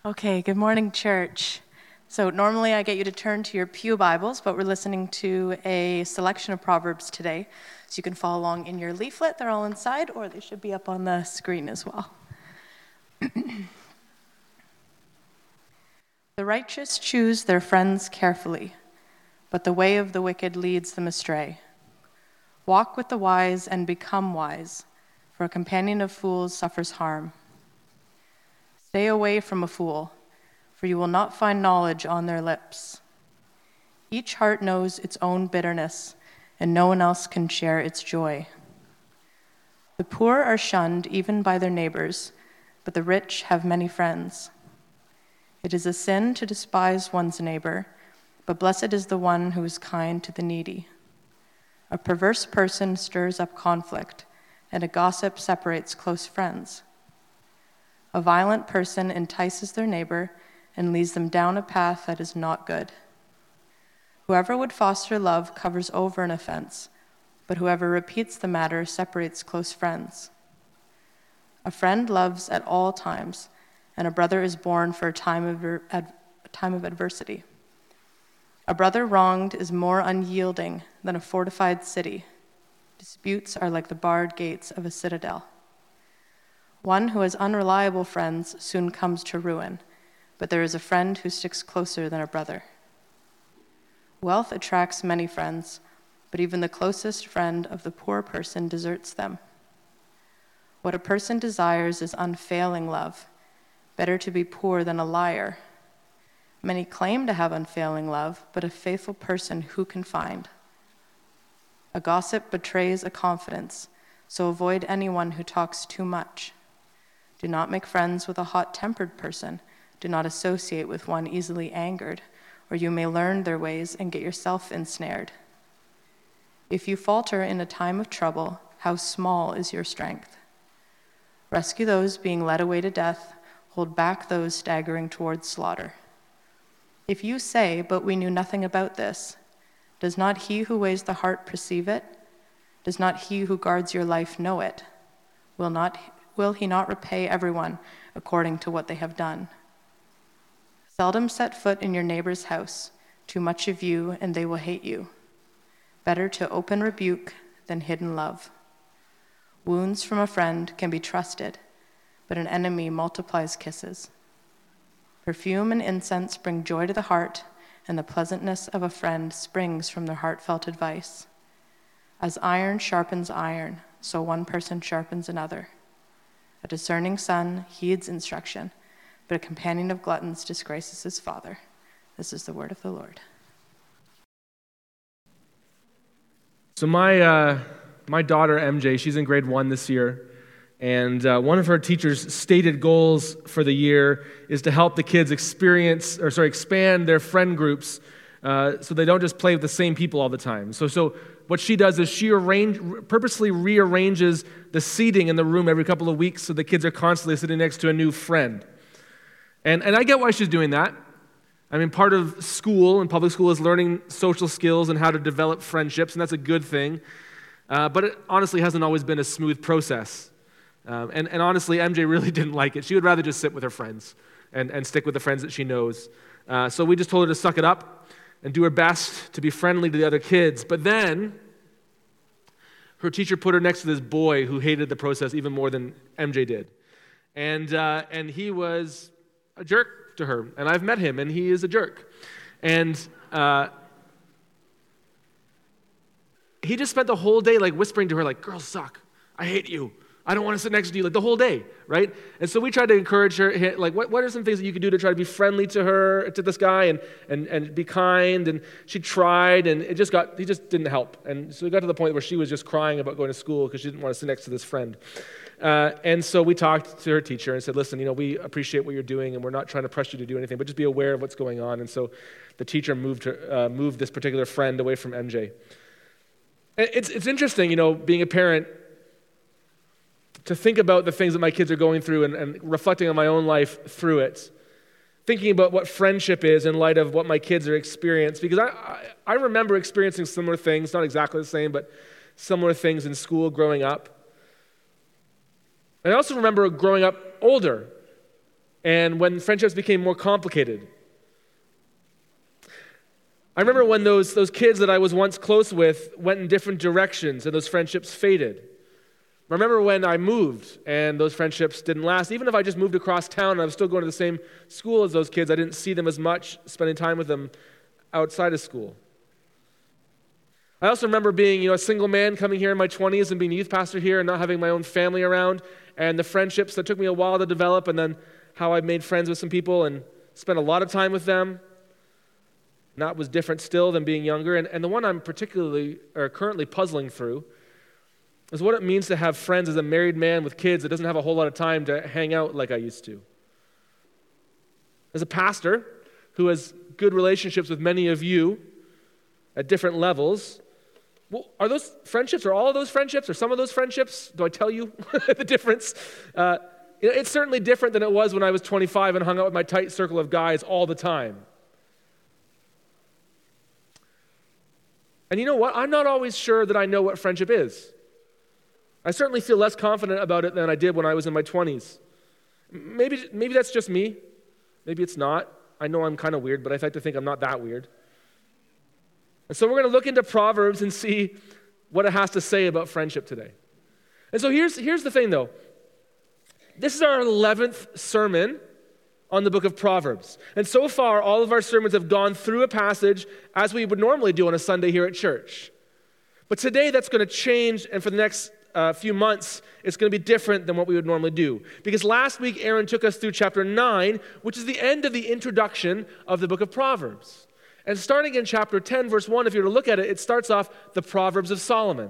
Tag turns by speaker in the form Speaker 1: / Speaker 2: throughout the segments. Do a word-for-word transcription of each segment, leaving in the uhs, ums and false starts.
Speaker 1: Okay, good morning, church. So normally I get you to turn to your pew Bibles, but we're listening to a selection of Proverbs today. So you can follow along in your leaflet. They're all inside, or they should be up on the screen as well. The righteous choose their friends carefully, but the way of the wicked leads them astray. Walk with the wise and become wise, for a companion of fools suffers harm. Stay away from a fool, for you will not find knowledge on their lips. Each heart knows its own bitterness, and no one else can share its joy. The poor are shunned even by their neighbors, but the rich have many friends. It is a sin to despise one's neighbor, but blessed is the one who is kind to the needy. A perverse person stirs up conflict, and a gossip separates close friends. A violent person entices their neighbor and leads them down a path that is not good. Whoever would foster love covers over an offense, but whoever repeats the matter separates close friends. A friend loves at all times, and a brother is born for a time of, ad, a time of adversity. A brother wronged is more unyielding than a fortified city. Disputes are like the barred gates of a citadel. One who has unreliable friends soon comes to ruin, but there is a friend who sticks closer than a brother. Wealth attracts many friends, but even the closest friend of the poor person deserts them. What a person desires is unfailing love. Better to be poor than a liar. Many claim to have unfailing love, but a faithful person who can find? A gossip betrays a confidence, so avoid anyone who talks too much. Do not make friends with a hot-tempered person. Do not associate with one easily angered, or you may learn their ways and get yourself ensnared. If you falter in a time of trouble, how small is your strength? Rescue those being led away to death. Hold back those staggering towards slaughter. If you say, "But we knew nothing about this," does not he who weighs the heart perceive it? Does not he who guards your life know it? Will not Will he not repay everyone according to what they have done? Seldom set foot in your neighbor's house. Too much of you, and they will hate you. Better to open rebuke than hidden love. Wounds from a friend can be trusted, but an enemy multiplies kisses. Perfume and incense bring joy to the heart, and the pleasantness of a friend springs from their heartfelt advice. As iron sharpens iron, so one person sharpens another. A discerning son heeds instruction, but a companion of gluttons disgraces his father. This is the word of the Lord.
Speaker 2: So my uh, my daughter, M J, she's in grade one this year, and uh, one of her teacher's stated goals for the year is to help the kids experience, or sorry, expand their friend groups uh, so they don't just play with the same people all the time. So so. What she does is she arrange, purposely rearranges the seating in the room every couple of weeks so the kids are constantly sitting next to a new friend. And, and I get why she's doing that. I mean, part of school and public school is learning social skills and how to develop friendships, and that's a good thing. Uh, but it honestly hasn't always been a smooth process. Um, and, and honestly, M J really didn't like it. She would rather just sit with her friends and, and stick with the friends that she knows. Uh, so we just told her to suck it up and do her best to be friendly to the other kids. But then her teacher put her next to this boy who hated the process even more than M J did. And uh, and he was a jerk to her. And I've met him, and he is a jerk. And uh, he just spent the whole day like whispering to her, like, "Girls suck. I hate you. I don't want to sit next to you," like the whole day, right? And so we tried to encourage her, like, what, what are some things that you could do to try to be friendly to her, to this guy, and and and be kind? And she tried, and it just got, he just didn't help. And so we got to the point where she was just crying about going to school because she didn't want to sit next to this friend. Uh, and so we talked to her teacher and said, "Listen, you know, we appreciate what you're doing, and we're not trying to press you to do anything, but just be aware of what's going on." And so the teacher moved her, uh, moved this particular friend away from M J. And it's it's interesting, you know, being a parent, to think about the things that my kids are going through and, and reflecting on my own life through it. Thinking about what friendship is in light of what my kids are experiencing. Because I, I, I remember experiencing similar things, not exactly the same, but similar things in school growing up. And I also remember growing up older and when friendships became more complicated. I remember when those, those kids that I was once close with went in different directions and those friendships faded. I remember when I moved and those friendships didn't last. Even if I just moved across town and I was still going to the same school as those kids, I didn't see them as much, spending time with them outside of school. I also remember being, you know, a single man coming here in my twenties and being a youth pastor here and not having my own family around, and the friendships that took me a while to develop, and then how I made friends with some people and spent a lot of time with them. And that was different still than being younger. And, and the one I'm particularly or currently puzzling through is what it means to have friends as a married man with kids that doesn't have a whole lot of time to hang out like I used to. As a pastor who has good relationships with many of you at different levels, well, are those friendships, or all of those friendships, or some of those friendships, do I tell you the difference? Uh, it's certainly different than it was when I was twenty-five and hung out with my tight circle of guys all the time. And you know what? I'm not always sure that I know what friendship is. I certainly feel less confident about it than I did when I was in my twenties. Maybe, maybe that's just me. Maybe it's not. I know I'm kind of weird, but I like to think I'm not that weird. And so we're going to look into Proverbs and see what it has to say about friendship today. And so here's, here's the thing, though. This is our eleventh sermon on the book of Proverbs. And so far, all of our sermons have gone through a passage as we would normally do on a Sunday here at church. But today, that's going to change, and for the next uh, few months, it's going to be different than what we would normally do. Because last week, Aaron took us through chapter nine, which is the end of the introduction of the book of Proverbs. And starting in chapter ten, verse one, if you were to look at it, it starts off the Proverbs of Solomon.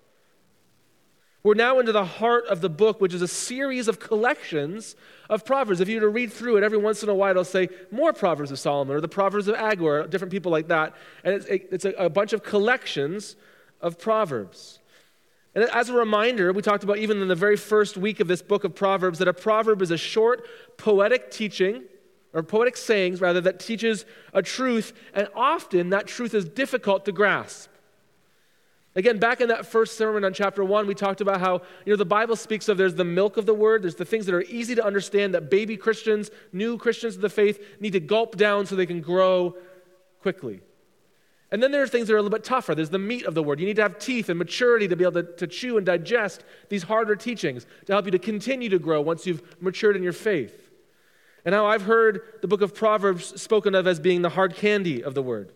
Speaker 2: We're now into the heart of the book, which is a series of collections of Proverbs. If you were to read through it, every once in a while it'll say more Proverbs of Solomon or the Proverbs of Agur, or different people like that. And it's, it's a, a bunch of collections of Proverbs. And as a reminder, we talked about even in the very first week of this book of Proverbs that a proverb is a short poetic teaching, or poetic sayings rather, that teaches a truth, and often that truth is difficult to grasp. Again, back in that first sermon on chapter one, we talked about how, you know, the Bible speaks of there's the milk of the word, there's the things that are easy to understand that baby Christians, new Christians of the faith, need to gulp down so they can grow quickly. And then there are things that are a little bit tougher. There's the meat of the word. You need to have teeth and maturity to be able to, to chew and digest these harder teachings to help you to continue to grow once you've matured in your faith. And how I've heard the book of Proverbs spoken of as being the hard candy of the word.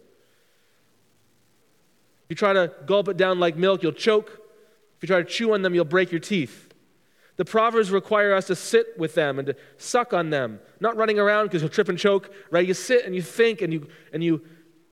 Speaker 2: If you try to gulp it down like milk, you'll choke. If you try to chew on them, you'll break your teeth. The Proverbs require us to sit with them and to suck on them, not running around because you'll trip and choke, right? You sit and you think and you and you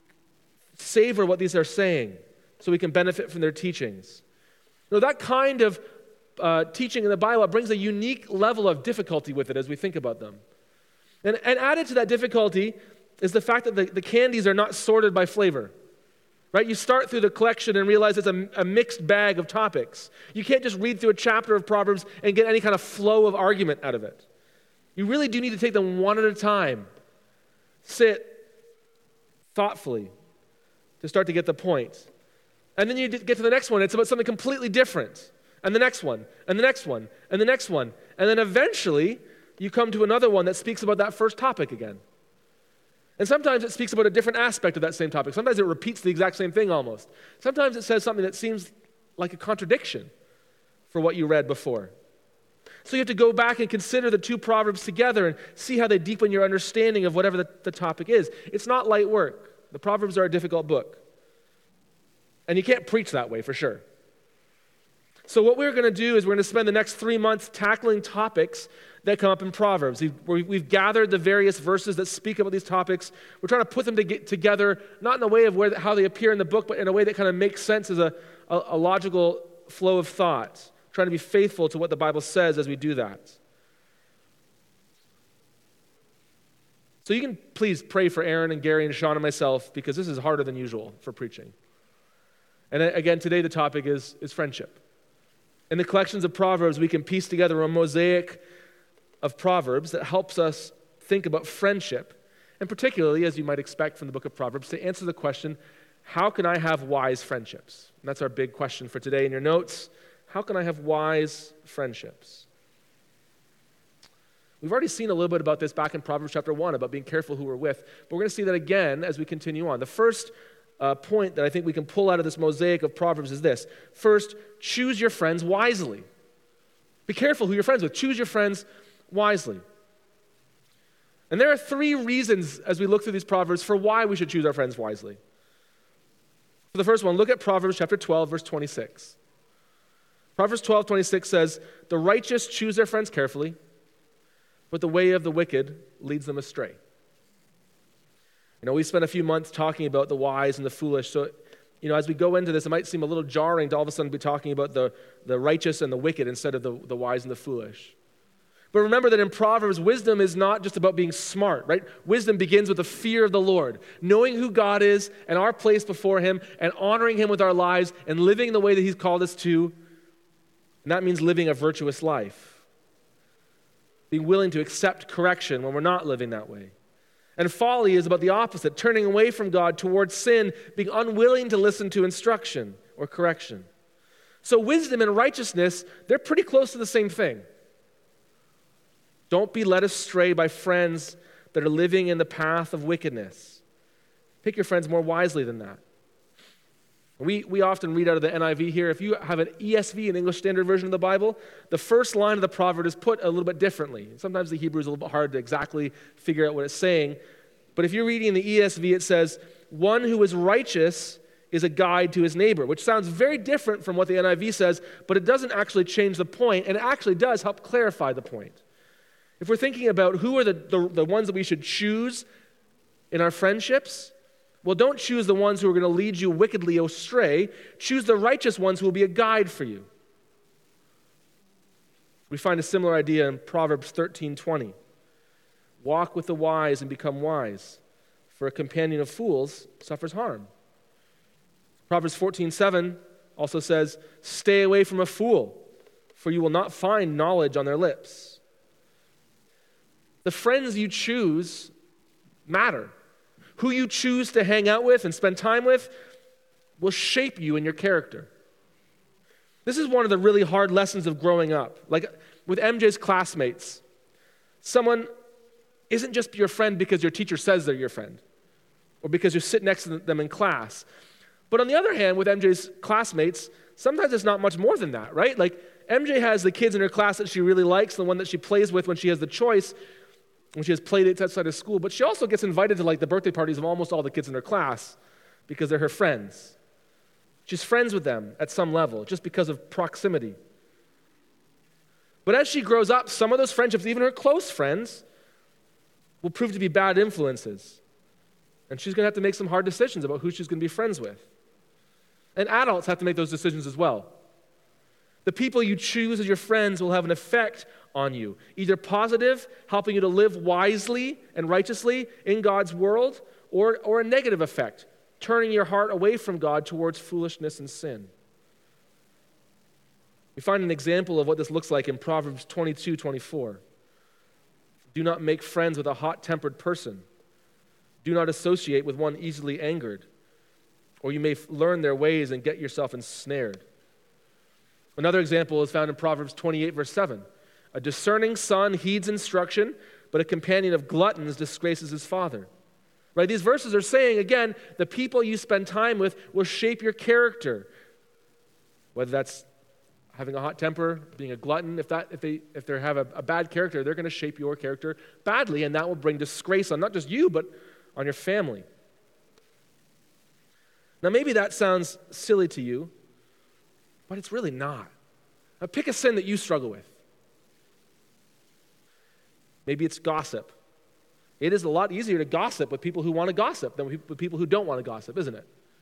Speaker 2: savor what these are saying so we can benefit from their teachings. You know, that kind of uh, teaching in the Bible brings a unique level of difficulty with it as we think about them. And, and added to that difficulty is the fact that the, the candies are not sorted by flavor. Right? You start through the collection and realize it's a, a mixed bag of topics. You can't just read through a chapter of Proverbs and get any kind of flow of argument out of it. You really do need to take them one at a time. Sit thoughtfully to start to get the point. And then you get to the next one. It's about something completely different. And the next one, and the next one, and the next one. And then eventually you come to another one that speaks about that first topic again. And sometimes it speaks about a different aspect of that same topic. Sometimes it repeats the exact same thing almost. Sometimes it says something that seems like a contradiction for what you read before. So you have to go back and consider the two Proverbs together and see how they deepen your understanding of whatever the, the topic is. It's not light work. The Proverbs are a difficult book. And you can't preach that way for sure. So what we're going to do is we're going to spend the next three months tackling topics that come up in Proverbs. We've, we've gathered the various verses that speak about these topics. We're trying to put them to get together, not in the way of where, how they appear in the book, but in a way that kind of makes sense as a, a, a logical flow of thought. Trying to be faithful to what the Bible says as we do that. So you can please pray for Aaron and Gary and Sean and myself, because this is harder than usual for preaching. And again, today the topic is, is friendship. In the collections of Proverbs, we can piece together a mosaic of Proverbs that helps us think about friendship, and particularly, as you might expect from the book of Proverbs, to answer the question, how can I have wise friendships? And that's our big question for today in your notes. How can I have wise friendships? We've already seen a little bit about this back in Proverbs chapter one, about being careful who we're with. But we're going to see that again as we continue on. The first uh, point that I think we can pull out of this mosaic of Proverbs is this. First, choose your friends wisely. Be careful who you're friends with. Choose your friends wisely. And there are three reasons as we look through these Proverbs for why we should choose our friends wisely. For the first one, look at Proverbs chapter twelve, verse twenty-six. Proverbs twelve, twenty-six says, "The righteous choose their friends carefully, but the way of the wicked leads them astray." You know, we spent a few months talking about the wise and the foolish. So, you know, as we go into this, it might seem a little jarring to all of a sudden be talking about the, the righteous and the wicked instead of the, the wise and the foolish. But remember that in Proverbs, wisdom is not just about being smart, right? Wisdom begins with the fear of the Lord, knowing who God is and our place before him and honoring him with our lives and living the way that he's called us to. And that means living a virtuous life. Being willing to accept correction when we're not living that way. And folly is about the opposite, turning away from God towards sin, being unwilling to listen to instruction or correction. So wisdom and righteousness, they're pretty close to the same thing. Don't be led astray by friends that are living in the path of wickedness. Pick your friends more wisely than that. We, we often read out of the N I V here. If you have an E S V, an English Standard Version of the Bible, the first line of the proverb is put a little bit differently. Sometimes the Hebrew is a little bit hard to exactly figure out what it's saying. But if you're reading the E S V, it says, "One who is righteous is a guide to his neighbor," which sounds very different from what the N I V says, but it doesn't actually change the point, and it actually does help clarify the point. If we're thinking about who are the, the, the ones that we should choose in our friendships, well, don't choose the ones who are going to lead you wickedly astray. Choose the righteous ones who will be a guide for you. We find a similar idea in Proverbs thirteen twenty. "Walk with the wise and become wise, for a companion of fools suffers harm." Proverbs fourteen seven also says, "Stay away from a fool, for you will not find knowledge on their lips." The friends you choose matter. Who you choose to hang out with and spend time with will shape you and your character. This is one of the really hard lessons of growing up. Like with M J's classmates, someone isn't just your friend because your teacher says they're your friend or because you sit next to them in class. But on the other hand, with M J's classmates, sometimes it's not much more than that, right? Like M J has the kids in her class that she really likes, the one that she plays with when she has the choice, when she has play dates outside of school, but she also gets invited to like the birthday parties of almost all the kids in her class because they're her friends. She's friends with them at some level just because of proximity. But as she grows up, some of those friendships, even her close friends, will prove to be bad influences. And she's going to have to make some hard decisions about who she's going to be friends with. And adults have to make those decisions as well. The people you choose as your friends will have an effect on you, either positive, helping you to live wisely and righteously in God's world, or, or a negative effect, turning your heart away from God towards foolishness and sin. We find an example of what this looks like in Proverbs twenty-two twenty-four. "Do not make friends with a hot-tempered person. Do not associate with one easily angered, or you may f- learn their ways and get yourself ensnared." Another example is found in Proverbs twenty-eight, verse seven. "A discerning son heeds instruction, but a companion of gluttons disgraces his father." Right? These verses are saying, again, the people you spend time with will shape your character. Whether that's having a hot temper, being a glutton, if that if they if they have a, a bad character, they're going to shape your character badly, and that will bring disgrace on not just you, but on your family. Now, maybe that sounds silly to you, but it's really not. Now, pick a sin that you struggle with. Maybe it's gossip. It is a lot easier to gossip with people who want to gossip than with people who don't want to gossip, isn't it?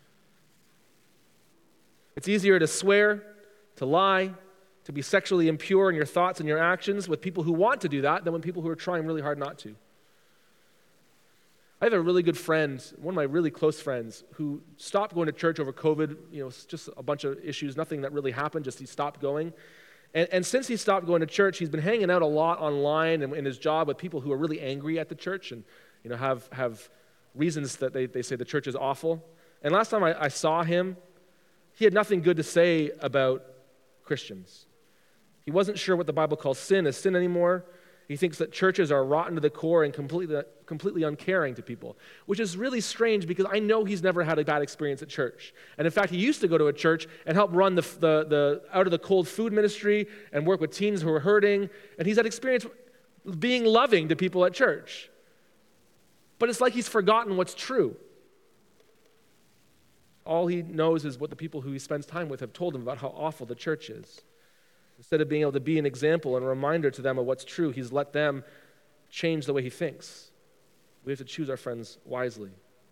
Speaker 2: It's easier to swear, to lie, to be sexually impure in your thoughts and your actions with people who want to do that than with people who are trying really hard not to. I have a really good friend, one of my really close friends, who stopped going to church over COVID. You know, just a bunch of issues, nothing that really happened, just he stopped going. And, and since he stopped going to church, he's been hanging out a lot online and in his job with people who are really angry at the church and, you know, have have reasons that they, they say the church is awful. And last time I, I saw him, he had nothing good to say about Christians. He wasn't sure what the Bible calls sin as sin anymore. He thinks that churches are rotten to the core and completely, completely uncaring to people, which is really strange because I know he's never had a bad experience at church. And in fact, he used to go to a church and help run the, the, the out of the cold food ministry and work with teens who are hurting. And he's had experience being loving to people at church. But it's like he's forgotten what's true. All he knows is what the people who he spends time with have told him about how awful the church is. Instead of being able to be an example and a reminder to them of what's true, he's let them change the way he thinks. We have to choose our friends wisely.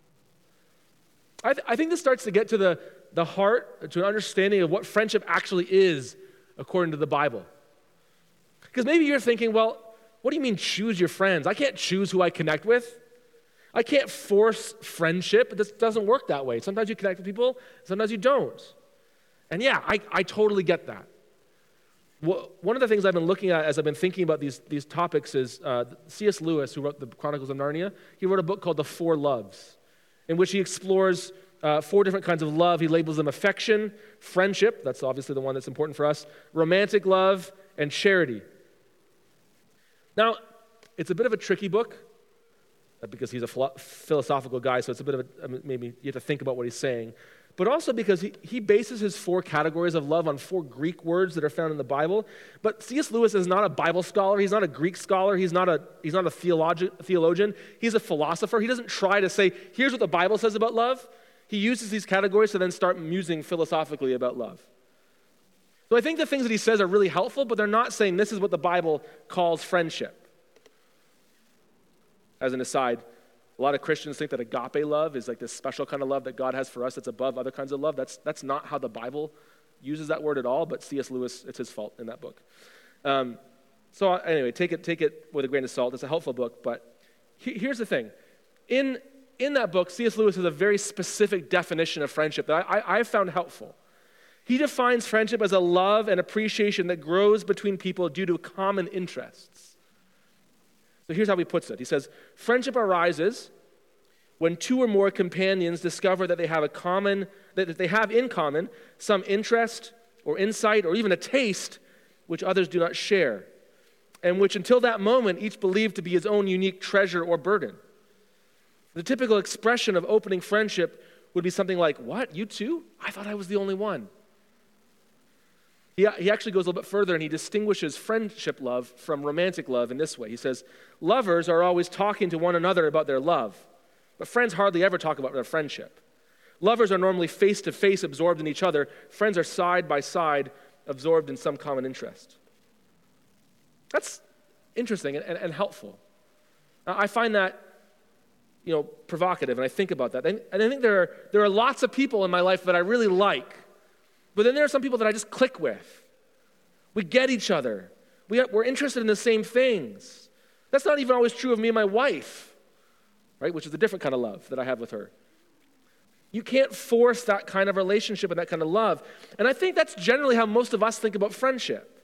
Speaker 2: I, th- I think this starts to get to the, the heart, to an understanding of what friendship actually is according to the Bible. Because maybe you're thinking, well, what do you mean choose your friends? I can't choose who I connect with. I can't force friendship. This doesn't work that way. Sometimes you connect with people, sometimes you don't. And yeah, I, I totally get that. One of the things I've been looking at as I've been thinking about these, these topics is uh, C S Lewis, who wrote the Chronicles of Narnia. He wrote a book called The Four Loves, in which he explores uh, four different kinds of love. He labels them affection, friendship, that's obviously the one that's important for us, romantic love, and charity. Now, it's a bit of a tricky book, because he's a philo- philosophical guy, so it's a bit of a, maybe you have to think about what he's saying. But also because he, he bases his four categories of love on four Greek words that are found in the Bible. But C S Lewis is not a Bible scholar. He's not a Greek scholar. He's not a, he's not a theologi- theologian. He's a philosopher. He doesn't try to say, here's what the Bible says about love. He uses these categories to then start musing philosophically about love. So I think the things that he says are really helpful, but they're not saying this is what the Bible calls friendship. As an aside, a lot of Christians think that agape love is like this special kind of love that God has for us that's above other kinds of love. That's, that's not how the Bible uses that word at all, but C S Lewis, it's his fault in that book. Um, so anyway, take it, take it with a grain of salt. It's a helpful book, but he, here's the thing. In, in that book, C S Lewis has a very specific definition of friendship that I, I, I found helpful. He defines friendship as a love and appreciation that grows between people due to common interests. So here's how he puts it. He says, friendship arises when two or more companions discover that they have a common, that they have in common some interest or insight or even a taste which others do not share, and which until that moment each believed to be his own unique treasure or burden. The typical expression of opening friendship would be something like, what, you too? I thought I was the only one. He, he actually goes a little bit further and he distinguishes friendship love from romantic love in this way. He says, lovers are always talking to one another about their love, but friends hardly ever talk about their friendship. Lovers are normally face-to-face absorbed in each other. Friends are side-by-side absorbed in some common interest. That's interesting and, and, and helpful. I find that, you know, provocative, and I think about that. And, and I think there are, there are lots of people in my life that I really like. But then there are some people that I just click with. We get each other. We have, we're interested in the same things. That's not even always true of me and my wife, right? Which is a different kind of love that I have with her. You can't force that kind of relationship and that kind of love. And I think that's generally how most of us think about friendship.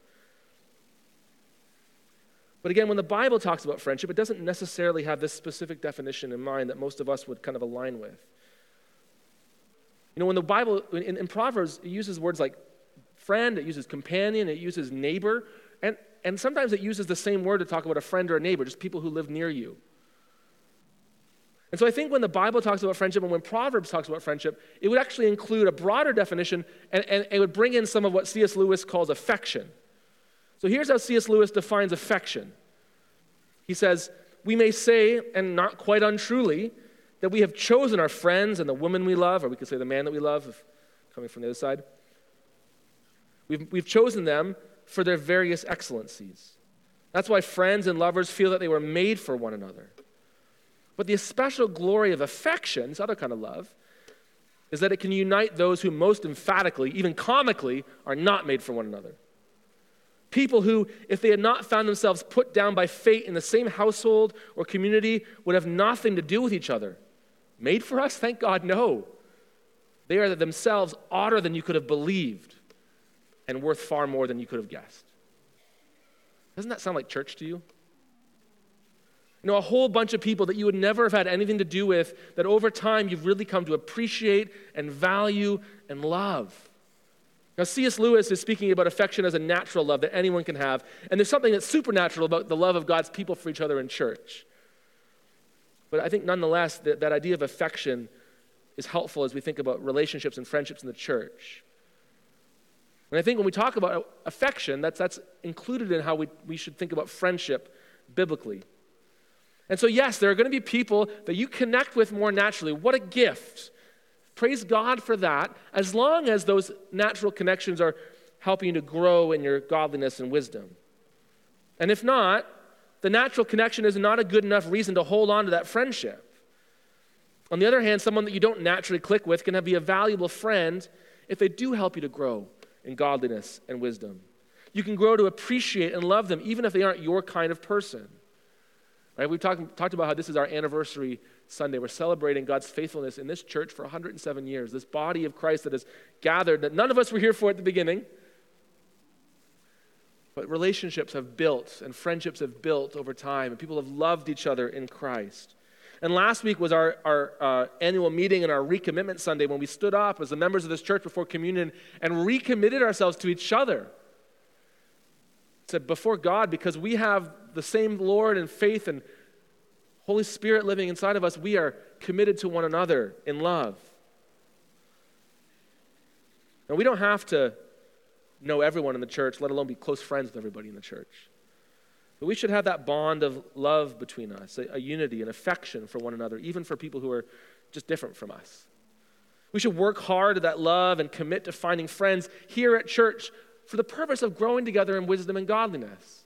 Speaker 2: But again, when the Bible talks about friendship, it doesn't necessarily have this specific definition in mind that most of us would kind of align with. You know, when the Bible, in, in Proverbs, it uses words like friend, it uses companion, it uses neighbor, and, and sometimes it uses the same word to talk about a friend or a neighbor, just people who live near you. And so I think when the Bible talks about friendship and when Proverbs talks about friendship, it would actually include a broader definition, and, and it would bring in some of what C S Lewis calls affection. So here's how C S Lewis defines affection. He says, we may say, and not quite untruly, that we have chosen our friends and the woman we love, or we could say the man that we love, if coming from the other side. We've, we've chosen them for their various excellencies. That's why friends and lovers feel that they were made for one another. But the special glory of affection, this other kind of love, is that it can unite those who most emphatically, even comically, are not made for one another. People who, if they had not found themselves put down by fate in the same household or community, would have nothing to do with each other. Made for us? Thank God, no. They are themselves odder than you could have believed and worth far more than you could have guessed. Doesn't that sound like church to you? You know, a whole bunch of people that you would never have had anything to do with, that over time you've really come to appreciate and value and love. Now, C S Lewis is speaking about affection as a natural love that anyone can have, and there's something that's supernatural about the love of God's people for each other in church. But I think nonetheless, that, that idea of affection is helpful as we think about relationships and friendships in the church. And I think when we talk about affection, that's, that's included in how we, we should think about friendship biblically. And so yes, there are going to be people that you connect with more naturally. What a gift. Praise God for that, as long as those natural connections are helping you to grow in your godliness and wisdom. And if not, the natural connection is not a good enough reason to hold on to that friendship. On the other hand, someone that you don't naturally click with can be a valuable friend if they do help you to grow in godliness and wisdom. You can grow to appreciate and love them even if they aren't your kind of person. Right? We've talked, talked about how this is our anniversary Sunday. We're celebrating God's faithfulness in this church for one hundred seven years, this body of Christ that has gathered, that none of us were here for at the beginning. But relationships have built and friendships have built over time, and people have loved each other in Christ. And last week was our, our uh, annual meeting and our recommitment Sunday when we stood up as the members of this church before communion and recommitted ourselves to each other. Said before God, because we have the same Lord and faith and Holy Spirit living inside of us, we are committed to one another in love. Now, we don't have to know everyone in the church, let alone be close friends with everybody in the church. But we should have that bond of love between us, a, a unity and affection for one another, even for people who are just different from us. We should work hard at that love and commit to finding friends here at church for the purpose of growing together in wisdom and godliness.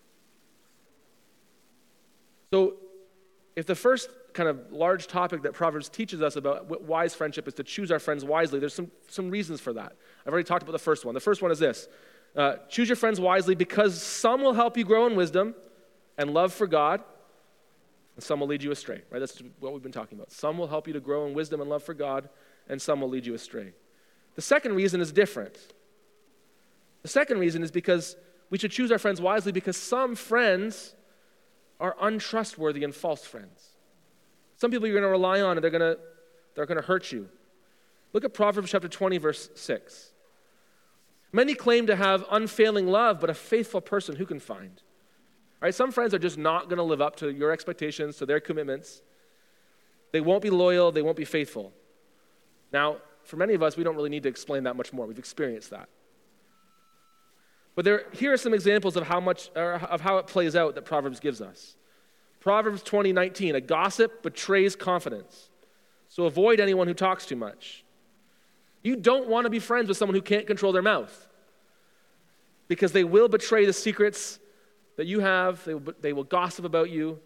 Speaker 2: So, if the first kind of large topic that Proverbs teaches us about wise friendship is to choose our friends wisely, there's some, some reasons for that. I've already talked about the first one. The first one is this. Uh, choose your friends wisely because some will help you grow in wisdom and love for God, and some will lead you astray. Right? That's what we've been talking about. Some will help you to grow in wisdom and love for God, and some will lead you astray. The second reason is different. The second reason is because we should choose our friends wisely because some friends are untrustworthy and false friends. Some people you're going to rely on and they're going to they're going to hurt you. Look at Proverbs chapter twenty, verse six. Many claim to have unfailing love, but a faithful person who can find? All right, some friends are just not going to live up to your expectations, to their commitments. They won't be loyal, they won't be faithful. Now, for many of us, we don't really need to explain that much more. We've experienced that. But there, here are some examples of how much, or of how it plays out that Proverbs gives us. Proverbs twenty nineteen, a gossip betrays confidence, so avoid anyone who talks too much. You don't want to be friends with someone who can't control their mouth because they will betray the secrets that you have. They will, they will gossip about you,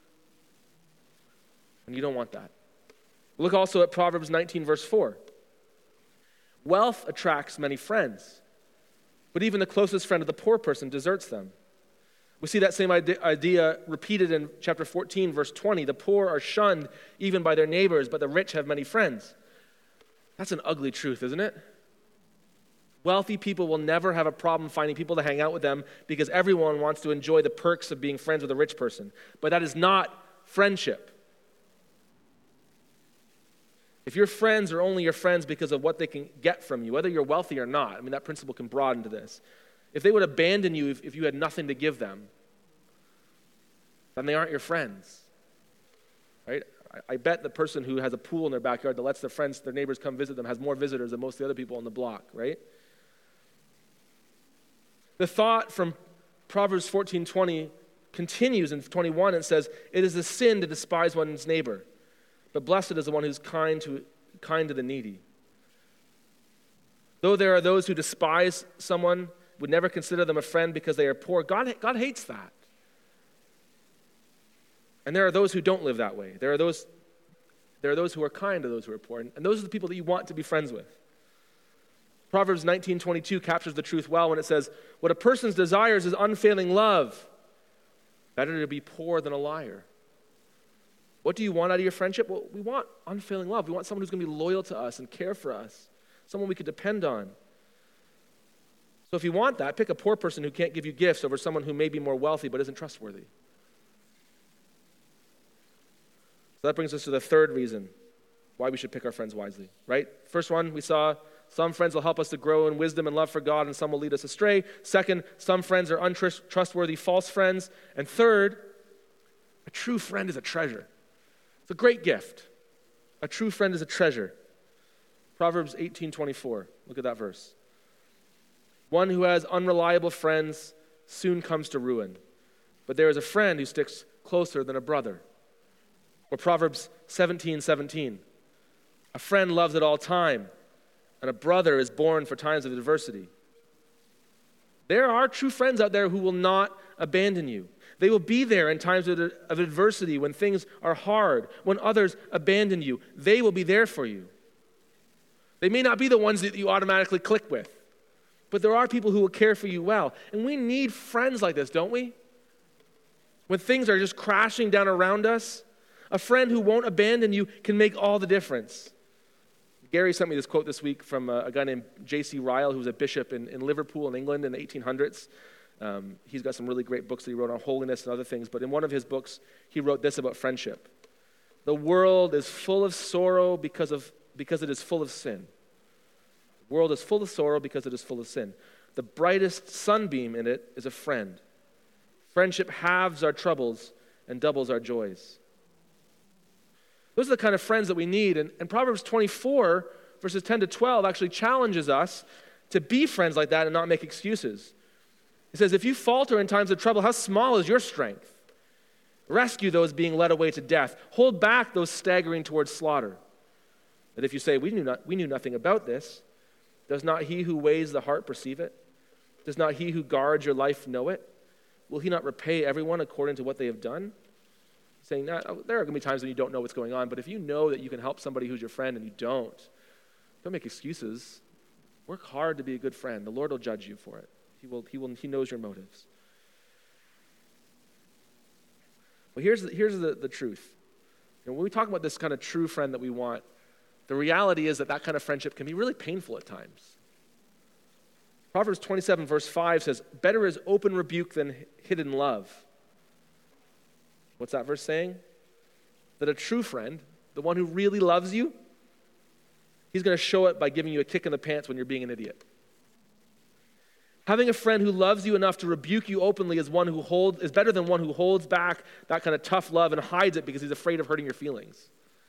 Speaker 2: and you don't want that. Look also at Proverbs nineteen, verse four. Wealth attracts many friends, but even the closest friend of the poor person deserts them. We see that same idea repeated in chapter fourteen, verse twenty. The poor are shunned even by their neighbors, but the rich have many friends. That's an ugly truth, isn't it? Wealthy people will never have a problem finding people to hang out with them because everyone wants to enjoy the perks of being friends with a rich person. But that is not friendship. If your friends are only your friends because of what they can get from you, whether you're wealthy or not, I mean, that principle can broaden to this. If they would abandon you if, if you had nothing to give them, then they aren't your friends, right? I, I bet the person who has a pool in their backyard that lets their friends, their neighbors come visit them has more visitors than most of the other people on the block, right? The thought from Proverbs fourteen twenty continues in twenty-one and says, it is a sin to despise one's neighbor, but blessed is the one who's kind to, kind to the needy. Though there are those who despise someone, would never consider them a friend because they are poor, God, God hates that. And there are those who don't live that way. There are those, there are those who are kind to those who are poor, and those are the people that you want to be friends with. Proverbs nineteen twenty-two captures the truth well when it says, what a person's desires is unfailing love. Better to be poor than a liar. What do you want out of your friendship? Well, we want unfailing love. We want someone who's going to be loyal to us and care for us, someone we could depend on. So if you want that, pick a poor person who can't give you gifts over someone who may be more wealthy but isn't trustworthy. So that brings us to the third reason why we should pick our friends wisely, right? First one we saw, Some friends will help us to grow in wisdom and love for God, and some will lead us astray. Second, some friends are untrustworthy, false friends. And third, a true friend is a treasure. It's a great gift. A true friend is a treasure. Proverbs eighteen twenty-four. Look at that verse. One who has unreliable friends soon comes to ruin, but there is a friend who sticks closer than a brother. Or Proverbs seventeen seventeen. A friend loves at all time, and a brother is born for times of adversity. There are true friends out there who will not abandon you. They will be there in times of, of adversity, when things are hard, when others abandon you. They will be there for you. They may not be the ones that you automatically click with, but there are people who will care for you well. And we need friends like this, don't we? When things are just crashing down around us, a friend who won't abandon you can make all the difference. Gary sent me this quote this week from a, a guy named J C Ryle, who was a bishop in, in Liverpool in England in the eighteen hundreds. Um, he's got some really great books that he wrote on holiness and other things, but in one of his books, he wrote this about friendship. The world is full of sorrow because of because it is full of sin. The world is full of sorrow because it is full of sin. The brightest sunbeam in it is a friend. Friendship halves our troubles and doubles our joys. Those are the kind of friends that we need. And, and Proverbs twenty-four, verses ten to twelve, actually challenges us to be friends like that and not make excuses. It says, if you falter in times of trouble, how small is your strength? Rescue those being led away to death. Hold back those staggering towards slaughter. That if you say, we knew, not, we knew nothing about this, does not he who weighs the heart perceive it? Does not he who guards your life know it? Will he not repay everyone according to what they have done? Saying, nah, there are going to be times when you don't know what's going on, but if you know that you can help somebody who's your friend and you don't, don't make excuses. Work hard to be a good friend. The Lord will judge you for it. He will. He will. He knows your motives. Well, here's the, here's the, the truth. You know, when we talk about this kind of true friend that we want, the reality is that that kind of friendship can be really painful at times. Proverbs twenty-seven, verse five says, better is open rebuke than hidden love. What's that verse saying? That a true friend, the one who really loves you, he's going to show it by giving you a kick in the pants when you're being an idiot. Having a friend who loves you enough to rebuke you openly is one who holds is better than one who holds back that kind of tough love and hides it because he's afraid of hurting your feelings.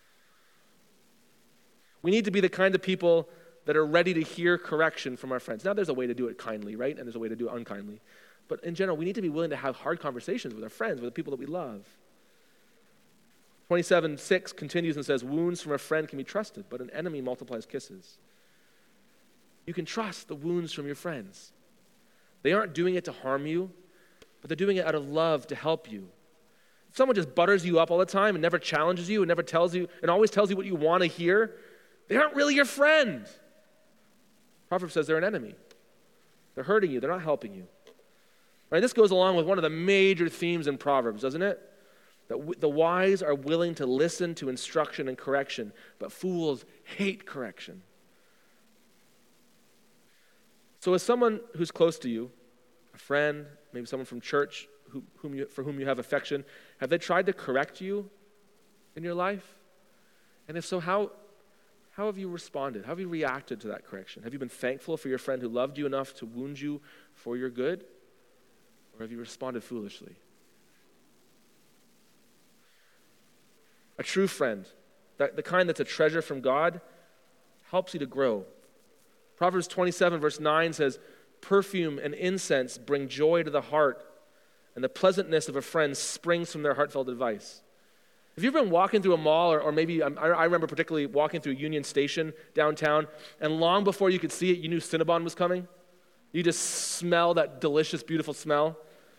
Speaker 2: We need to be the kind of people that are ready to hear correction from our friends. Now, there's a way to do it kindly, right? And there's a way to do it unkindly. But in general, we need to be willing to have hard conversations with our friends, with the people that we love. twenty-seven six continues and says, wounds from a friend can be trusted, but an enemy multiplies kisses. You can trust the wounds from your friends. They aren't doing it to harm you, but they're doing it out of love to help you. If someone just butters you up all the time and never challenges you and never tells you, and always tells you what you want to hear, they aren't really your friend. Proverbs says they're an enemy. They're hurting you. They're not helping you. Right, this goes along with one of the major themes in Proverbs, doesn't it? That w- the wise are willing to listen to instruction and correction, but fools hate correction. So as someone who's close to you, a friend, maybe someone from church who, whom you, for whom you have affection, have they tried to correct you in your life? And if so, how, how have you responded? How have you reacted to that correction? Have you been thankful for your friend who loved you enough to wound you for your good? Or have you responded foolishly? A true friend, that, the kind that's a treasure from God, helps you to grow. Proverbs twenty-seven verse nine says, perfume and incense bring joy to the heart, and the pleasantness of a friend springs from their heartfelt advice. Have you ever been walking through a mall, or, or maybe, I, I remember particularly walking through Union Station downtown, and long before you could see it, you knew Cinnabon was coming? You just smell that delicious, beautiful smell.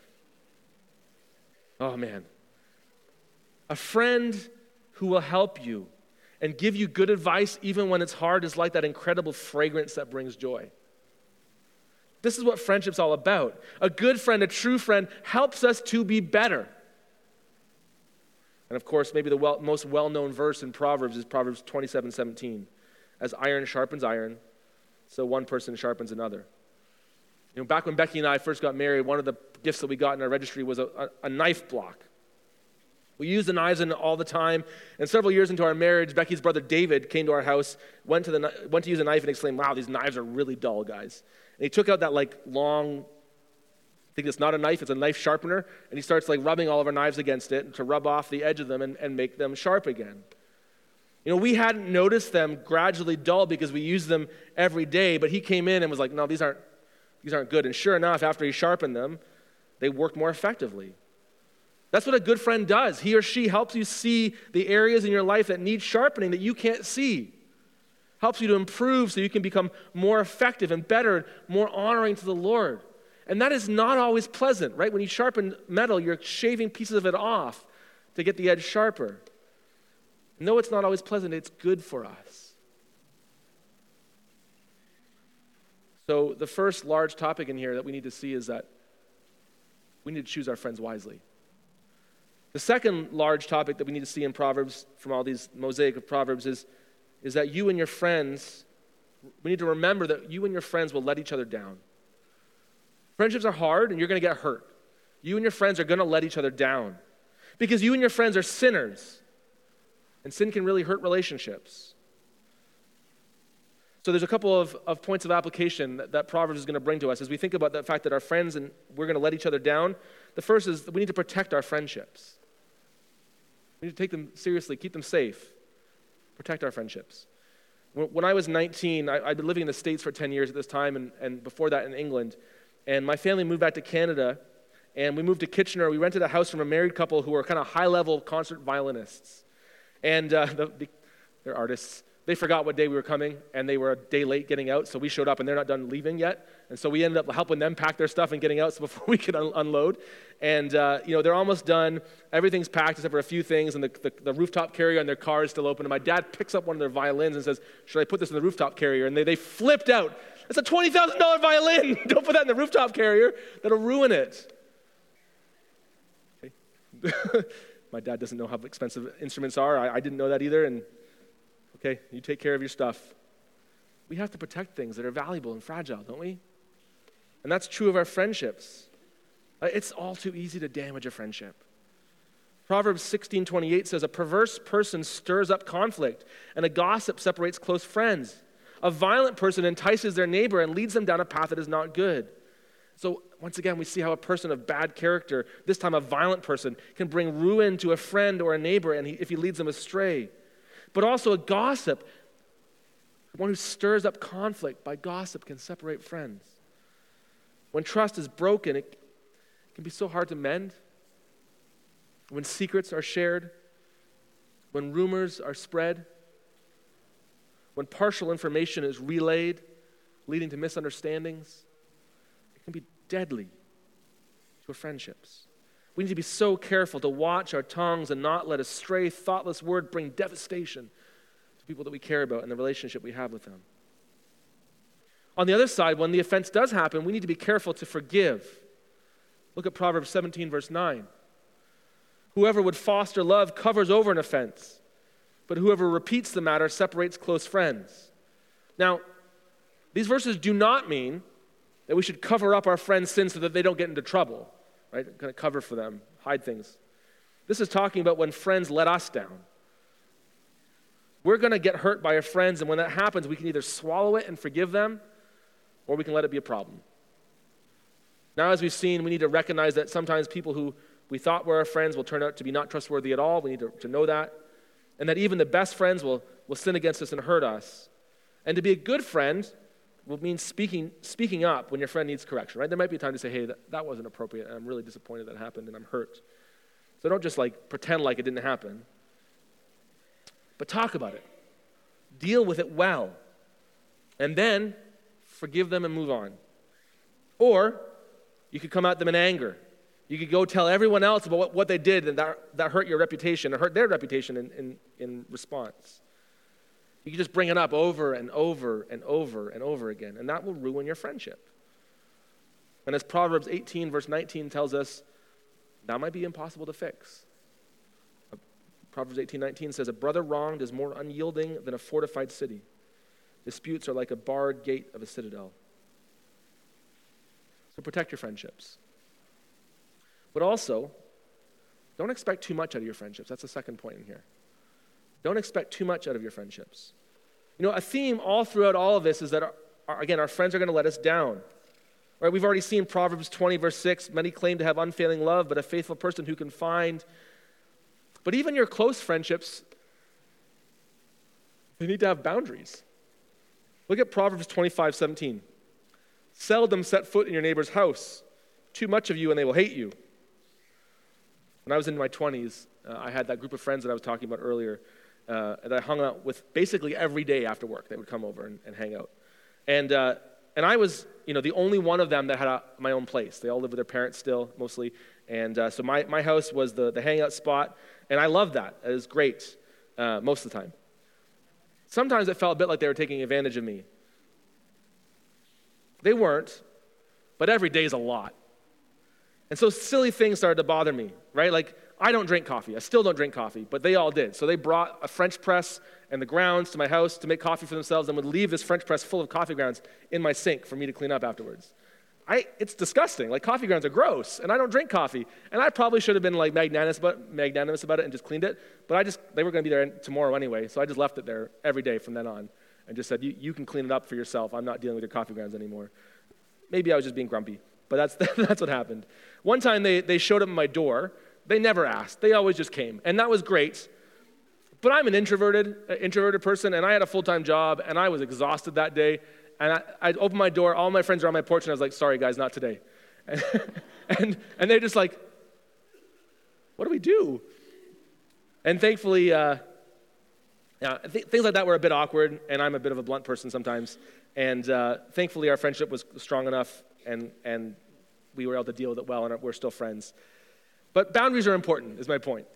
Speaker 2: Oh, man. A friend who will help you and give you good advice even when it's hard is like that incredible fragrance that brings joy. This is what friendship's all about. A good friend, a true friend, helps us to be better. And of course, maybe the well, most well-known verse in Proverbs is Proverbs twenty-seven seventeen. As iron sharpens iron, so one person sharpens another. You know, back when Becky and I first got married, one of the gifts that we got in our registry was a, a, a knife block. We use the knives in all the time. And several years into our marriage, Becky's brother David came to our house, went to the went to use a knife and exclaimed, "Wow, these knives are really dull, guys." And he took out that like long, I think it's not a knife, it's a knife sharpener, and he starts like rubbing all of our knives against it to rub off the edge of them and, and make them sharp again. You know, we hadn't noticed them gradually dull because we use them every day, but he came in and was like, "No, these aren't these aren't good." And sure enough, after he sharpened them, they worked more effectively. That's what a good friend does. He or she helps you see the areas in your life that need sharpening that you can't see. Helps you to improve so you can become more effective and better, more honoring to the Lord. And that is not always pleasant, right? When you sharpen metal, you're shaving pieces of it off to get the edge sharper. No, it's not always pleasant. It's good for us. So the first large topic in here that we need to see is that we need to choose our friends wisely. The second large topic that we need to see in Proverbs from all these mosaic of Proverbs is, is that you and your friends, we need to remember that you and your friends will let each other down. Friendships are hard and you're going to get hurt. You and your friends are going to let each other down because you and your friends are sinners, and sin can really hurt relationships. So there's a couple of, of points of application that, that Proverbs is going to bring to us as we think about the fact that our friends and we're going to let each other down. The first is that we need to protect our friendships. We need to take them seriously, keep them safe, protect our friendships. When, when I was nineteen, I, I'd been living in the States for ten years at this time, and, and before that in England. And my family moved back to Canada, and we moved to Kitchener. We rented a house from a married couple who were kind of high-level concert violinists. And uh, the, the, they're artists. They forgot what day we were coming, and they were a day late getting out, so we showed up, and they're not done leaving yet. And so we ended up helping them pack their stuff and getting out before we could un- unload. And, uh, you know, they're almost done. Everything's packed except for a few things, and the, the, the rooftop carrier on their car is still open. And my dad picks up one of their violins and says, "Should I put this in the rooftop carrier?" And they, they flipped out. "It's a twenty thousand dollars violin. Don't put that in the rooftop carrier. That'll ruin it." Okay. My dad doesn't know how expensive instruments are. I, I didn't know that either, and okay, you take care of your stuff. We have to protect things that are valuable and fragile, don't we? And that's true of our friendships. It's all too easy to damage a friendship. Proverbs sixteen twenty-eight says, "A perverse person stirs up conflict, and a gossip separates close friends. A violent person entices their neighbor and leads them down a path that is not good." So once again, we see how a person of bad character, this time a violent person, can bring ruin to a friend or a neighbor and he, if he leads them astray. But also a gossip, one who stirs up conflict by gossip, can separate friends. When trust is broken, it can be so hard to mend. When secrets are shared, when rumors are spread, when partial information is relayed, leading to misunderstandings, it can be deadly to our friendships. We need to be so careful to watch our tongues and not let a stray, thoughtless word bring devastation to people that we care about and the relationship we have with them. On the other side, when the offense does happen, we need to be careful to forgive. Look at Proverbs seventeen, verse nine. "Whoever would foster love covers over an offense, but whoever repeats the matter separates close friends." Now, these verses do not mean that we should cover up our friends' sins so that they don't get into trouble, right? Kind of cover for them, hide things. This is talking about when friends let us down. We're going to get hurt by our friends, and when that happens, we can either swallow it and forgive them, or we can let it be a problem. Now, as we've seen, we need to recognize that sometimes people who we thought were our friends will turn out to be not trustworthy at all. We need to, to know that. And that even the best friends will, will sin against us and hurt us. And to be a good friend will mean speaking speaking up when your friend needs correction, right? There might be a time to say, "Hey, that, that wasn't appropriate, and I'm really disappointed that happened, and I'm hurt." So don't just like pretend like it didn't happen. But talk about it. Deal with it well. And then forgive them and move on. Or you could come at them in anger. You could go tell everyone else about what, what they did, and that, that hurt your reputation, or hurt their reputation in, in, in response. You can just bring it up over and over and over and over again, and that will ruin your friendship. And as Proverbs eighteen, verse nineteen tells us, that might be impossible to fix. Proverbs eighteen nineteen says, "A brother wronged is more unyielding than a fortified city. Disputes are like a barred gate of a citadel." So protect your friendships. But also, Don't expect too much out of your friendships. That's the second point in here. Don't expect too much out of your friendships. You know, a theme all throughout all of this is that, our, our, again, our friends are going to let us down. Right? We've already seen Proverbs twenty, verse six, many claim to have unfailing love, but a faithful person who can find. But even your close friendships, they need to have boundaries. Look at Proverbs twenty-five, seventeen. Seldom set foot in your neighbor's house. Too much of you and they will hate you. When I was in my twenties, uh, I had that group of friends that I was talking about earlier uh, that I hung out with basically every day after work. They would come over and, and hang out. And uh, and I was, you know, the only one of them that had a, my own place. They all lived with their parents still, mostly. And uh, so my, my house was the, the hangout spot, and I loved that. It was great uh, most of the time. Sometimes it felt a bit like they were taking advantage of me. They weren't, but every day is a lot. And so silly things started to bother me, right? Like, I don't drink coffee. I still don't drink coffee, but they all did. So they brought a French press and the grounds to my house to make coffee for themselves and would leave this French press full of coffee grounds in my sink for me to clean up afterwards. I, it's disgusting. Like, coffee grounds are gross, and I don't drink coffee. And I probably should have been, like, magnanimous about, magnanimous about it and just cleaned it, but I just, they were going to be there tomorrow anyway, so I just left it there every day from then on and just said, you, you can clean it up for yourself. I'm not dealing with your coffee grounds anymore. Maybe I was just being grumpy, but that's that's what happened. One time they, they showed up at my door. They never asked. They always just came, and that was great. But I'm an introverted uh, introverted person, and I had a full-time job, and I was exhausted that day. And I, I opened my door. All my friends were on my porch, and I was like, sorry, guys, not today. And, and, and they're just like, what do we do? And thankfully, uh, yeah, th- things like that were a bit awkward, and I'm a bit of a blunt person sometimes. And uh, thankfully, our friendship was strong enough, and, and we were able to deal with it well, and we're still friends. But boundaries are important, is my point.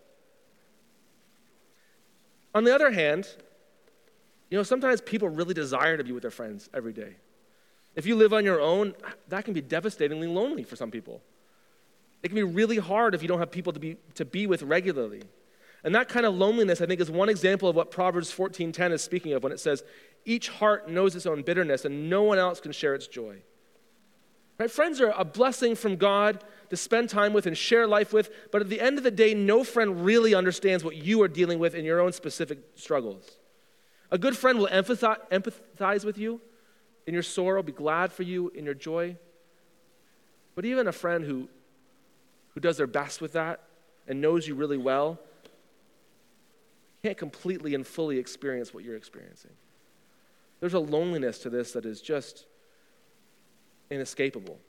Speaker 2: On the other hand, you know, sometimes people really desire to be with their friends every day. If you live on your own, that can be devastatingly lonely for some people. It can be really hard if you don't have people to be to be with regularly. And that kind of loneliness, I think, is one example of what Proverbs fourteen ten is speaking of when it says, each heart knows its own bitterness and no one else can share its joy. Right? Friends are a blessing from God to spend time with and share life with, but at the end of the day, no friend really understands what you are dealing with in your own specific struggles. A good friend will empathize, empathize with you in your sorrow, be glad for you in your joy. But even a friend who, who does their best with that and knows you really well can't completely and fully experience what you're experiencing. There's a loneliness to this that is just inescapable.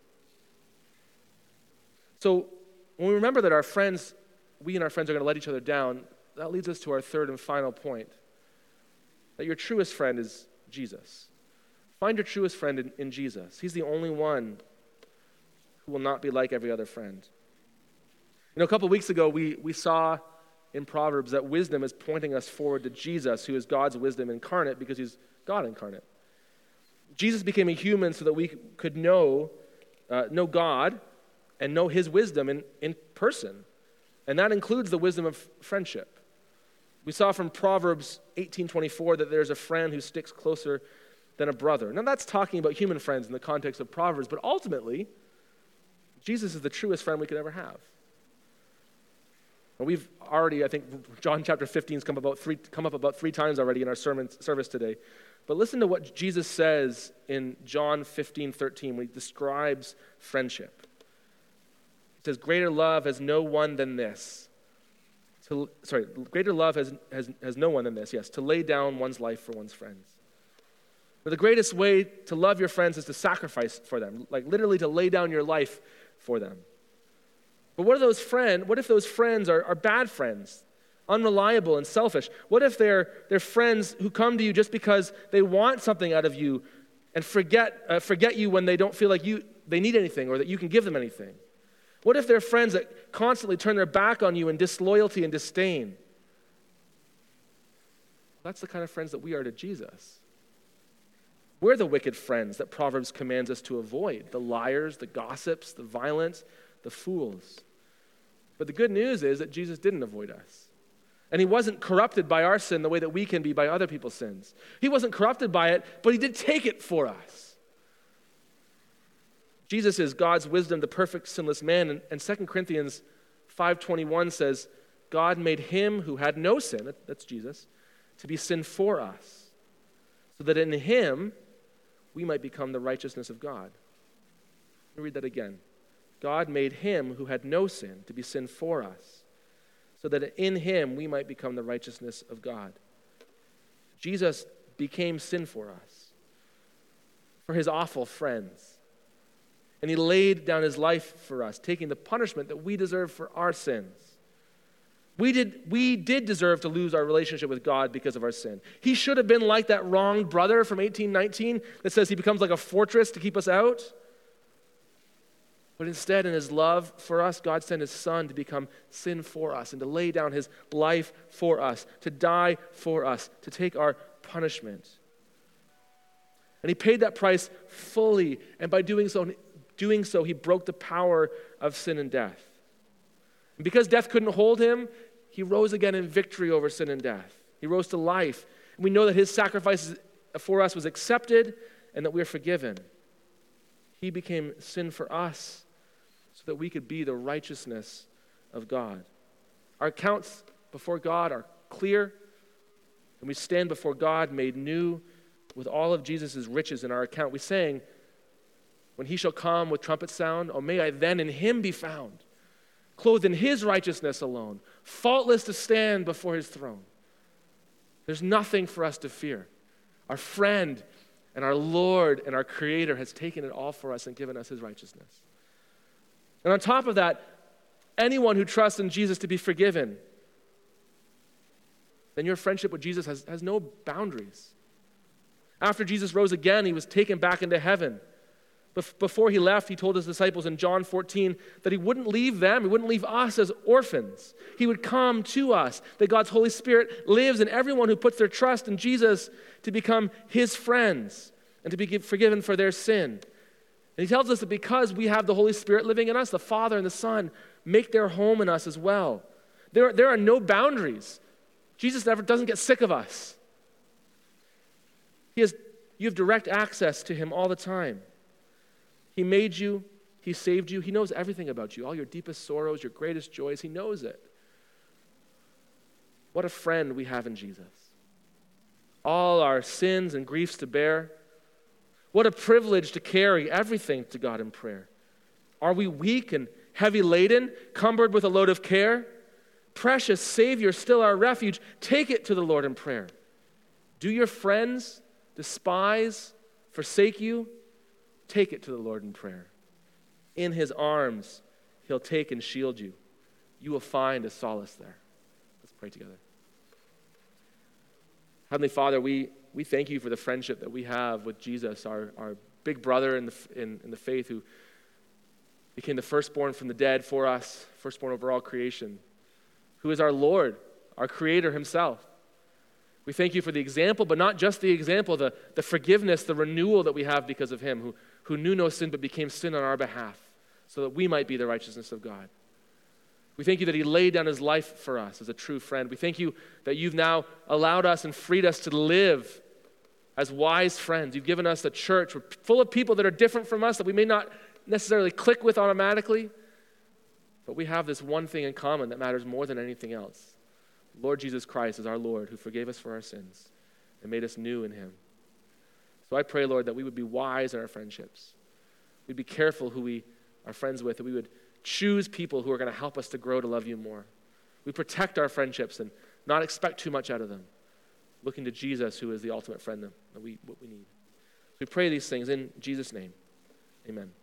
Speaker 2: So when we remember that our friends, we and our friends are going to let each other down, that leads us to our third and final point, that your truest friend is Jesus. Find your truest friend in, in Jesus. He's the only one who will not be like every other friend. You know, a couple of weeks ago, we, we saw in Proverbs that wisdom is pointing us forward to Jesus, who is God's wisdom incarnate because he's God incarnate. Jesus became a human so that we could know, uh, know God and know his wisdom in, in person. And that includes the wisdom of friendship. We saw from Proverbs eighteen twenty-four that there's a friend who sticks closer than a brother. Now that's talking about human friends in the context of Proverbs, but ultimately, Jesus is the truest friend we could ever have. And we've already, I think, John chapter fifteen has come about three come up about three times already in our sermon service today. But listen to what Jesus says in John fifteen thirteen when he describes friendship. He says, "Greater love has no one than this." To, sorry, greater love has, has, has no one than this, yes, to lay down one's life for one's friends. But the greatest way to love your friends is to sacrifice for them, like literally to lay down your life for them. But what are those friends? What if those friends are, are bad friends, unreliable and selfish? What if they're, they're friends who come to you just because they want something out of you and forget, uh, forget you when they don't feel like you they need anything or that you can give them anything? What if they're friends that constantly turn their back on you in disloyalty and disdain? That's the kind of friends that we are to Jesus. We're the wicked friends that Proverbs commands us to avoid, the liars, the gossips, the violent, the fools. But the good news is that Jesus didn't avoid us. And he wasn't corrupted by our sin the way that we can be by other people's sins. He wasn't corrupted by it, but he did take it for us. Jesus is God's wisdom, the perfect sinless man. And, and Second Corinthians five twenty-one says, God made him who had no sin, that's Jesus, to be sin for us, so that in him we might become the righteousness of God. Let me read that again. God made him who had no sin to be sin for us, so that in him we might become the righteousness of God. Jesus became sin for us, for his awful friends. And he laid down his life for us, taking the punishment that we deserve for our sins. We did, we did deserve to lose our relationship with God because of our sin. He should have been like that wronged brother from eighteen nineteen that says he becomes like a fortress to keep us out. But instead, in his love for us, God sent his son to become sin for us and to lay down his life for us, to die for us, to take our punishment. And he paid that price fully, and by doing so, doing so, he broke the power of sin and death. And because death couldn't hold him, he rose again in victory over sin and death. He rose to life. And we know that his sacrifice for us was accepted and that we are forgiven. He became sin for us so that we could be the righteousness of God. Our accounts before God are clear, and we stand before God made new with all of Jesus' riches in our account. We sang, when he shall come with trumpet sound, oh, may I then in him be found, clothed in his righteousness alone, faultless to stand before his throne. There's nothing for us to fear. Our friend and our Lord and our Creator has taken it all for us and given us his righteousness. And on top of that, anyone who trusts in Jesus to be forgiven, then your friendship with Jesus has, has no boundaries. After Jesus rose again, he was taken back into heaven. Bef- before he left, he told his disciples in John fourteen that he wouldn't leave them, he wouldn't leave us as orphans. He would come to us, that God's Holy Spirit lives in everyone who puts their trust in Jesus to become his friends and to be forgiven for their sin. And he tells us that because we have the Holy Spirit living in us, the Father and the Son make their home in us as well. There, there are no boundaries. Jesus never doesn't get sick of us. He has, you have direct access to him all the time. He made you. He saved you. He knows everything about you, all your deepest sorrows, your greatest joys. He knows it. What a friend we have in Jesus. All our sins and griefs to bear. What a privilege to carry everything to God in prayer. Are we weak and heavy laden, cumbered with a load of care? Precious Savior, still our refuge, take it to the Lord in prayer. Do your friends despise, forsake you? Take it to the Lord in prayer. In his arms, he'll take and shield you. You will find a solace there. Let's pray together. Heavenly Father, we, we thank you for the friendship that we have with Jesus, our, our big brother in the, in, in the faith who became the firstborn from the dead for us, firstborn over all creation, who is our Lord, our Creator himself. We thank you for the example, but not just the example, the, the forgiveness, the renewal that we have because of him, who, who knew no sin but became sin on our behalf, so that we might be the righteousness of God. We thank you that he laid down his life for us as a true friend. We thank you that you've now allowed us and freed us to live as wise friends. You've given us a church full of people that are different from us, that we may not necessarily click with automatically, but we have this one thing in common that matters more than anything else. Lord Jesus Christ is our Lord, who forgave us for our sins and made us new in him. So I pray, Lord, that we would be wise in our friendships. We'd be careful who we are friends with, that we would choose people who are going to help us to grow to love you more. We protect our friendships and not expect too much out of them, looking to Jesus, who is the ultimate friend that we, what we need. So we pray these things in Jesus' name. Amen.